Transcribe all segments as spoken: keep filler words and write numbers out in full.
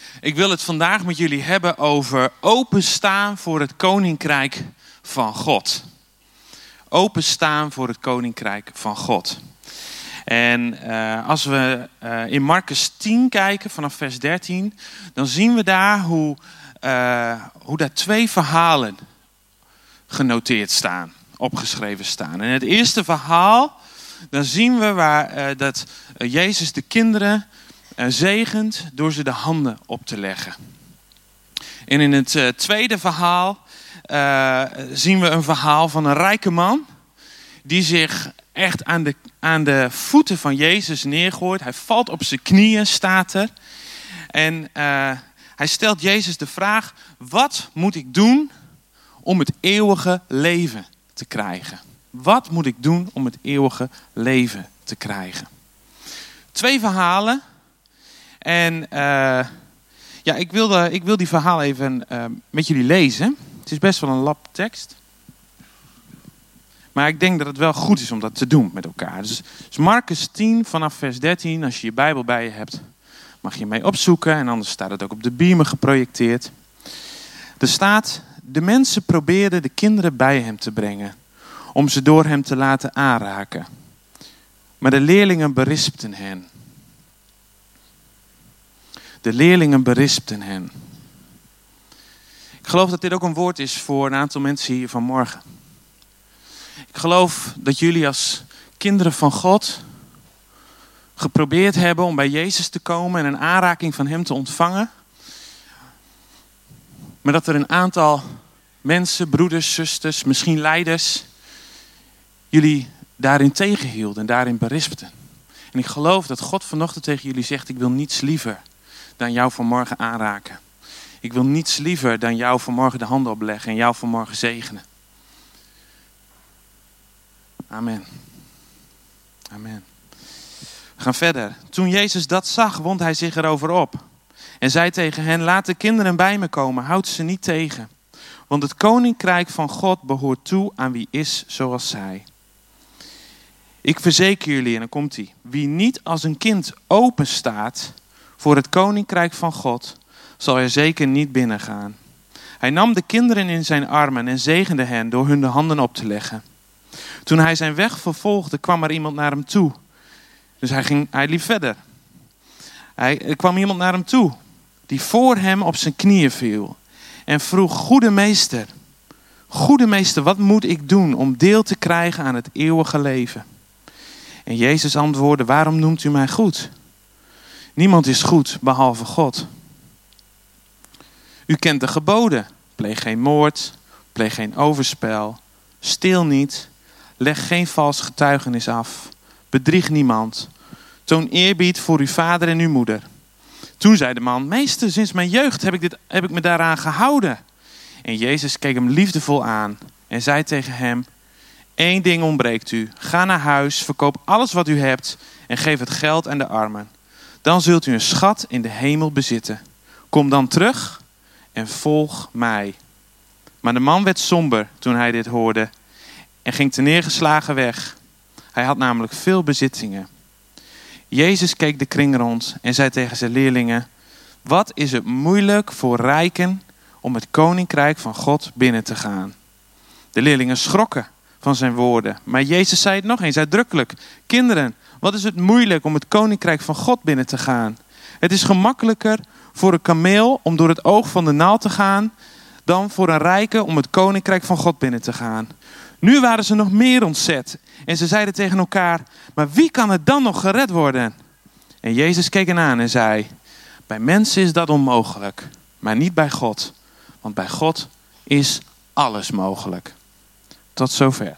Ik wil het vandaag met jullie hebben over openstaan voor het koninkrijk van God. Openstaan voor het koninkrijk van God. En uh, als we uh, in Marcus tien kijken, vanaf vers dertien, dan zien we daar hoe, uh, hoe daar twee verhalen genoteerd staan, opgeschreven staan. En het eerste verhaal, dan zien we waar uh, dat uh, Jezus de kinderen uh, zegent door ze de handen op te leggen. En in het uh, tweede verhaal uh, zien we een verhaal van een rijke man die zich echt aan de, aan de voeten van Jezus neergooit. Hij valt op zijn knieën, staat er. En uh, hij stelt Jezus de vraag: wat moet ik doen om het eeuwige leven te krijgen? Wat moet ik doen om het eeuwige leven te krijgen? Twee verhalen. En uh, ja, ik wil, de, ik wil die verhaal even uh, met jullie lezen. Het is best wel een lap tekst. Maar ik denk dat het wel goed is om dat te doen met elkaar. Dus, dus Marcus tien vanaf vers dertien. Als je je Bijbel bij je hebt, mag je mee opzoeken. En anders staat het ook op de beamer geprojecteerd. Er staat: de mensen probeerden de kinderen bij hem te brengen, om ze door hem te laten aanraken. Maar de leerlingen berispten hen. De leerlingen berispten hen. Ik geloof dat dit ook een woord is voor een aantal mensen hier vanmorgen. Ik geloof dat jullie als kinderen van God geprobeerd hebben om bij Jezus te komen en een aanraking van hem te ontvangen. Maar dat er een aantal mensen, broeders, zusters, misschien leiders, jullie daarin tegenhielden en daarin berispten. En ik geloof dat God vanochtend tegen jullie zegt: ik wil niets liever dan jou vanmorgen aanraken. Ik wil niets liever dan jou vanmorgen de handen opleggen en jou vanmorgen zegenen. Amen. Amen. We gaan verder. Toen Jezus dat zag, wond hij zich erover op. En zei tegen hen: laat de kinderen bij me komen, houd ze niet tegen. Want het koninkrijk van God behoort toe aan wie is zoals zij. Ik verzeker jullie, en dan komt hij: wie niet als een kind open staat voor het koninkrijk van God, zal er zeker niet binnengaan. Hij nam de kinderen in zijn armen en zegende hen door hun de handen op te leggen. Toen hij zijn weg vervolgde, kwam er iemand naar hem toe. Dus hij, ging, hij liep verder. Hij, er kwam iemand naar hem toe die voor hem op zijn knieën viel en vroeg: goede meester, goede meester, wat moet ik doen om deel te krijgen aan het eeuwige leven? En Jezus antwoordde: waarom noemt u mij goed? Niemand is goed behalve God. U kent de geboden: pleeg geen moord, pleeg geen overspel, steel niet, leg geen vals getuigenis af, bedrieg niemand, toon eerbied voor uw vader en uw moeder. Toen zei de man: meester, sinds mijn jeugd heb ik, dit, heb ik me daaraan gehouden. En Jezus keek hem liefdevol aan en zei tegen hem: Eén ding ontbreekt u. Ga naar huis, verkoop alles wat u hebt en geef het geld aan de armen. Dan zult u een schat in de hemel bezitten. Kom dan terug en volg mij. Maar de man werd somber toen hij dit hoorde en ging terneergeslagen weg. Hij had namelijk veel bezittingen. Jezus keek de kring rond en zei tegen zijn leerlingen: wat is het moeilijk voor rijken om het koninkrijk van God binnen te gaan? De leerlingen schrokken van zijn woorden. Maar Jezus zei het nog eens uitdrukkelijk: kinderen, wat is het moeilijk om het koninkrijk van God binnen te gaan? Het is gemakkelijker voor een kameel om door het oog van de naald te gaan dan voor een rijke om het koninkrijk van God binnen te gaan. Nu waren ze nog meer ontzet en ze zeiden tegen elkaar: maar wie kan er dan nog gered worden? En Jezus keek hen aan en zei: bij mensen is dat onmogelijk, maar niet bij God. Want bij God is alles mogelijk. Tot zover.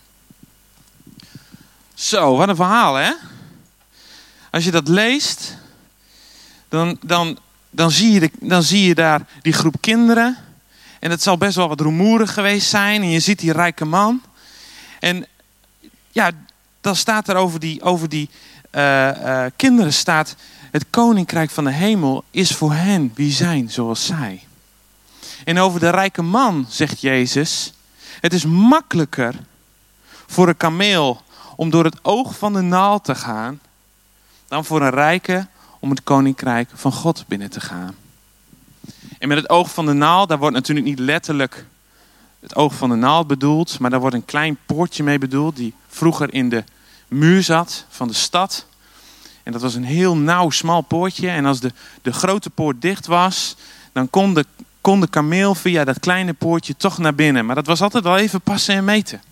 Zo, wat een verhaal, hè? Als je dat leest, dan, dan, dan, zie je de, dan zie je daar die groep kinderen. En het zal best wel wat rumoerig geweest zijn. En je ziet die rijke man. En ja, dan staat er over die, over die uh, uh, kinderen staat: het koninkrijk van de hemel is voor hen wie zijn zoals zij. En over de rijke man zegt Jezus: het is makkelijker voor een kameel om door het oog van de naald te gaan dan voor een rijke om het koninkrijk van God binnen te gaan. En met het oog van de naald, daar wordt natuurlijk niet letterlijk het oog van de naald bedoeld, maar daar wordt een klein poortje mee bedoeld die vroeger in de muur zat van de stad. En dat was een heel nauw, smal poortje. En als de, de grote poort dicht was, dan kon de, kon de kameel via dat kleine poortje toch naar binnen. Maar dat was altijd wel even passen en meten.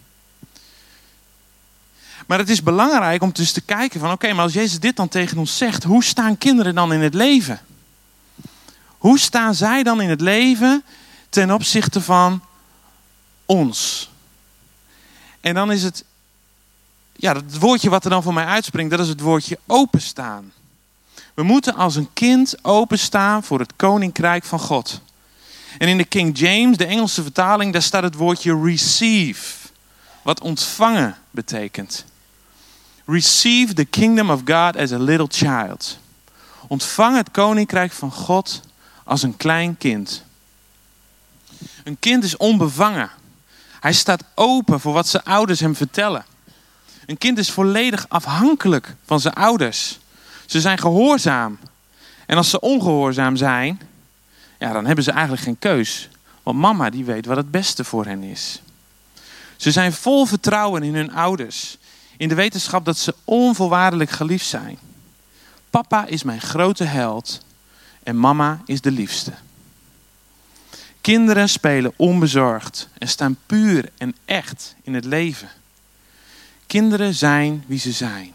Maar het is belangrijk om dus te kijken van oké, okay, maar als Jezus dit dan tegen ons zegt, hoe staan kinderen dan in het leven? Hoe staan zij dan in het leven ten opzichte van ons? En dan is het, ja, het woordje wat er dan voor mij uitspringt, dat is het woordje openstaan. We moeten als een kind openstaan voor het koninkrijk van God. En in de King James, de Engelse vertaling, daar staat het woordje receive, wat ontvangen betekent. Receive the kingdom of God as a little child. Ontvang het koninkrijk van God als een klein kind. Een kind is onbevangen. Hij staat open voor wat zijn ouders hem vertellen. Een kind is volledig afhankelijk van zijn ouders. Ze zijn gehoorzaam. En als ze ongehoorzaam zijn, ja, dan hebben ze eigenlijk geen keus. Want mama die weet wat het beste voor hen is. Ze zijn vol vertrouwen in hun ouders. In de wetenschap dat ze onvoorwaardelijk geliefd zijn. Papa is mijn grote held en mama is de liefste. Kinderen spelen onbezorgd en staan puur en echt in het leven. Kinderen zijn wie ze zijn.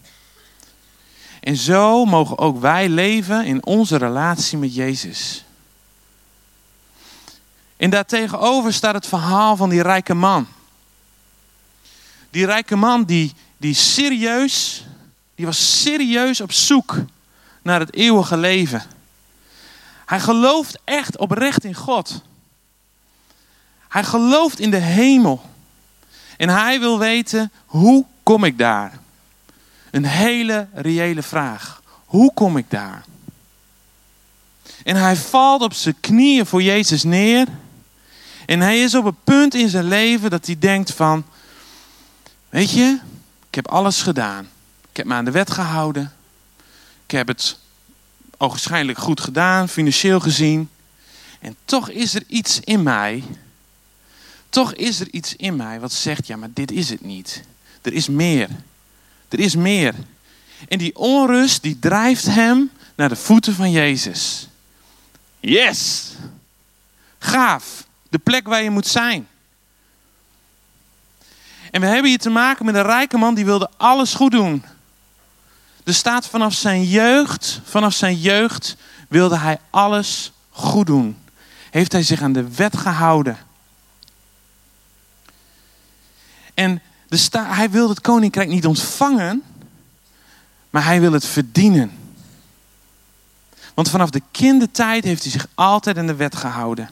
En zo mogen ook wij leven in onze relatie met Jezus. En daartegenover staat het verhaal van die rijke man. Die rijke man die, die serieus, die was serieus op zoek naar het eeuwige leven. Hij gelooft echt oprecht in God. Hij gelooft in de hemel. En hij wil weten, hoe kom ik daar? Een hele reële vraag. Hoe kom ik daar? En hij valt op zijn knieën voor Jezus neer. En hij is op een punt in zijn leven dat hij denkt van, weet je, ik heb alles gedaan. Ik heb me aan de wet gehouden. Ik heb het ogenschijnlijk goed gedaan, financieel gezien. En toch is er iets in mij. Toch is er iets in mij wat zegt, ja, maar dit is het niet. Er is meer. Er is meer. En die onrust die drijft hem naar de voeten van Jezus. Yes! Gaaf. De plek waar je moet zijn. En we hebben hier te maken met een rijke man die wilde alles goed doen. Er staat vanaf zijn jeugd, vanaf zijn jeugd wilde hij alles goed doen. Heeft hij zich aan de wet gehouden. En de sta- hij wil het koninkrijk niet ontvangen, maar hij wil het verdienen. Want vanaf de kindertijd heeft hij zich altijd aan de wet gehouden.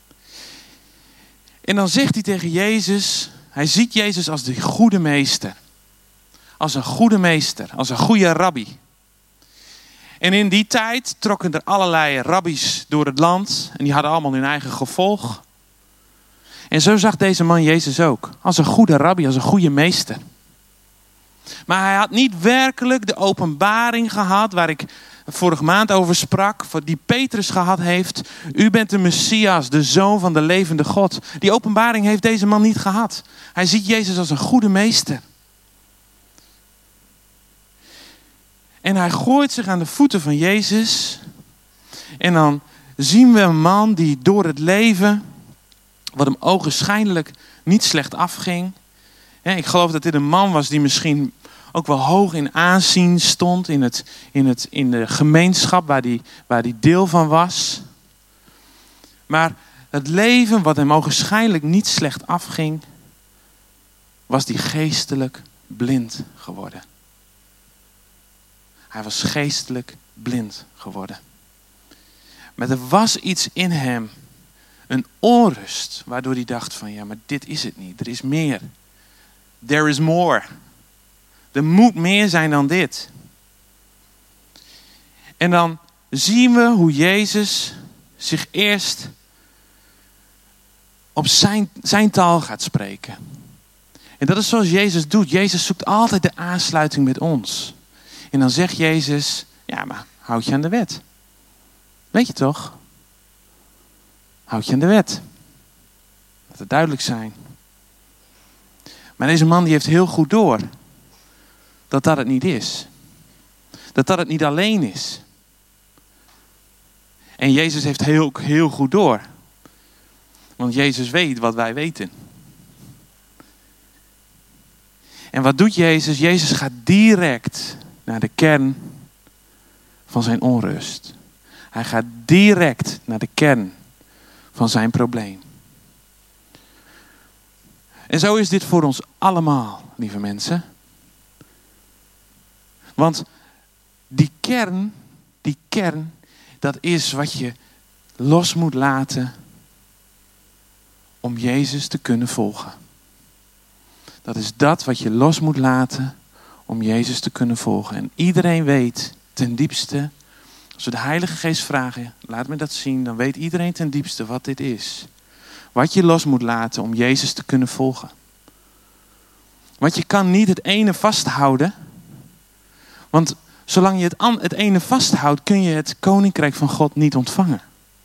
En dan zegt hij tegen Jezus, hij ziet Jezus als de goede meester. Als een goede meester, als een goede rabbi. En in die tijd trokken er allerlei rabbies door het land. En die hadden allemaal hun eigen gevolg. En zo zag deze man Jezus ook. Als een goede rabbi, als een goede meester. Maar hij had niet werkelijk de openbaring gehad waar ik vorige maand over sprak. Die Petrus gehad heeft. U bent de Messias, de Zoon van de levende God. Die openbaring heeft deze man niet gehad. Hij ziet Jezus als een goede meester. En hij gooit zich aan de voeten van Jezus. En dan zien we een man die door het leven, wat hem ogenschijnlijk niet slecht afging. Ik geloof dat dit een man was die misschien ook wel hoog in aanzien stond in, het, in, het, in de gemeenschap waar die, waar die deel van was. Maar het leven wat hem ogenschijnlijk niet slecht afging, was die geestelijk blind geworden. Hij was geestelijk blind geworden. Maar er was iets in hem, een onrust, waardoor hij dacht van ja, maar dit is het niet. Er is meer. There is more. Er moet meer zijn dan dit. En dan zien we hoe Jezus zich eerst op zijn, zijn taal gaat spreken. En dat is zoals Jezus doet. Jezus zoekt altijd de aansluiting met ons. En dan zegt Jezus, ja, maar houd je aan de wet. Weet je toch? houd je aan de wet. Laat het duidelijk zijn. Maar deze man die heeft heel goed door dat dat het niet is. Dat dat het niet alleen is. En Jezus heeft heel, heel goed door. Want Jezus weet wat wij weten. En wat doet Jezus? Jezus gaat direct naar de kern van zijn onrust. Hij gaat direct naar de kern van zijn probleem. En zo is dit voor ons allemaal, lieve mensen. Want die kern, die kern, dat is wat je los moet laten om Jezus te kunnen volgen. Dat is dat wat je los moet laten om Jezus te kunnen volgen. En iedereen weet ten diepste, als we de Heilige Geest vragen, laat me dat zien, dan weet iedereen ten diepste wat dit is. Wat je los moet laten om Jezus te kunnen volgen. Want je kan niet het ene vasthouden. Want zolang je het, an- het ene vasthoudt, kun je het koninkrijk van God niet ontvangen.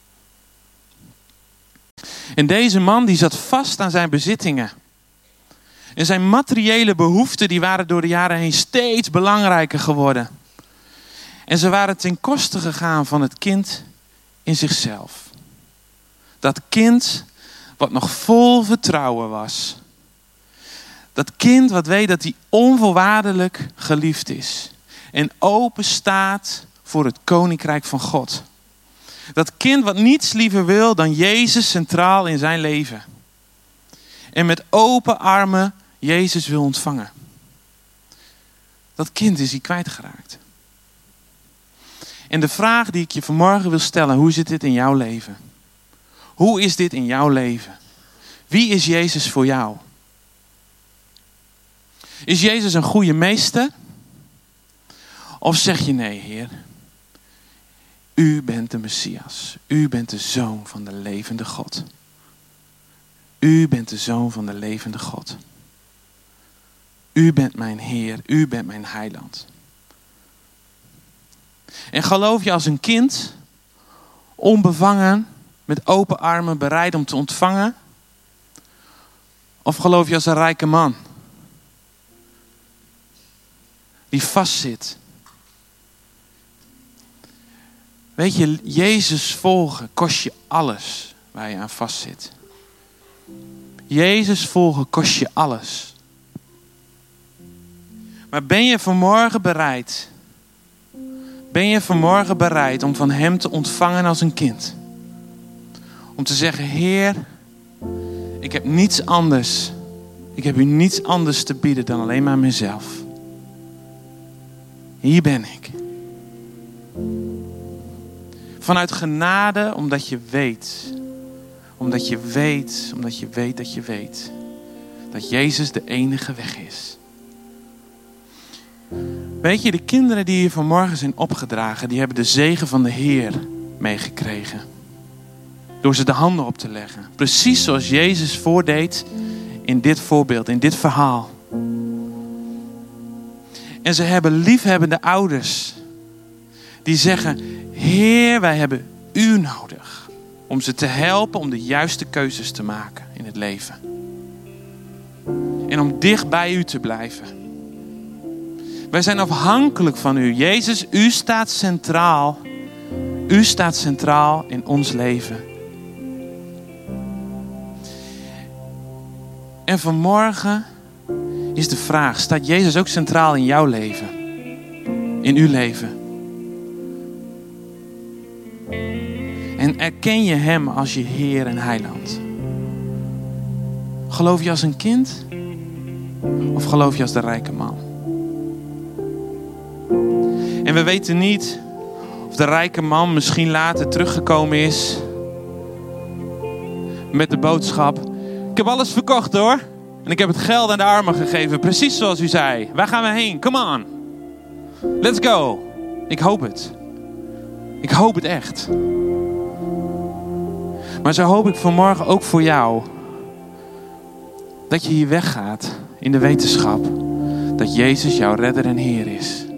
En deze man die zat vast aan zijn bezittingen. En zijn materiële behoeften die waren door de jaren heen steeds belangrijker geworden. En ze waren ten koste gegaan van het kind in zichzelf. Dat kind wat nog vol vertrouwen was. Dat kind wat weet dat hij onvoorwaardelijk geliefd is. En open staat voor het koninkrijk van God. Dat kind wat niets liever wil dan Jezus centraal in zijn leven. En met open armen Jezus wil ontvangen. Dat kind is hij kwijtgeraakt. En de vraag die ik je vanmorgen wil stellen, hoe zit dit in jouw leven? Hoe is dit in jouw leven? Wie is Jezus voor jou? Is Jezus een goede meester? Of zeg je nee, Heer? U bent de Messias. U bent de Zoon van de levende God. U bent de Zoon van de levende God. U bent mijn Heer. U bent mijn heiland. En geloof je als een kind, onbevangen, met open armen, bereid om te ontvangen? Of geloof je als een rijke man, die vastzit? Weet je, Jezus volgen kost je alles waar je aan vastzit. Jezus volgen kost je alles. Maar ben je vanmorgen bereid? Ben je vanmorgen bereid om van Hem te ontvangen als een kind? Om te zeggen, Heer, ik heb niets anders. Ik heb u niets anders te bieden dan alleen maar mezelf. Hier ben ik. Vanuit genade, omdat je weet. Omdat je weet, omdat je weet dat je weet. Dat Jezus de enige weg is. Weet je, de kinderen die hier vanmorgen zijn opgedragen, die hebben de zegen van de Heer meegekregen. Door ze de handen op te leggen. Precies zoals Jezus voordeed in dit voorbeeld, in dit verhaal. En ze hebben liefhebbende ouders. Die zeggen, Heer, wij hebben u nodig. Om ze te helpen om de juiste keuzes te maken in het leven. En om dicht bij u te blijven. Wij zijn afhankelijk van u. Jezus, u staat centraal. U staat centraal in ons leven. En vanmorgen is de vraag, staat Jezus ook centraal in jouw leven? In uw leven? En erken je Hem als je Heer en Heiland? Geloof je als een kind? Of geloof je als de rijke man? En we weten niet of de rijke man misschien later teruggekomen is met de boodschap: ik heb alles verkocht hoor. En ik heb het geld aan de armen gegeven. Precies zoals u zei. Waar gaan we heen? Come on. Let's go. Ik hoop het. Ik hoop het echt. Maar zo hoop ik vanmorgen ook voor jou. Dat je hier weggaat in de wetenschap dat Jezus jouw redder en Heer is.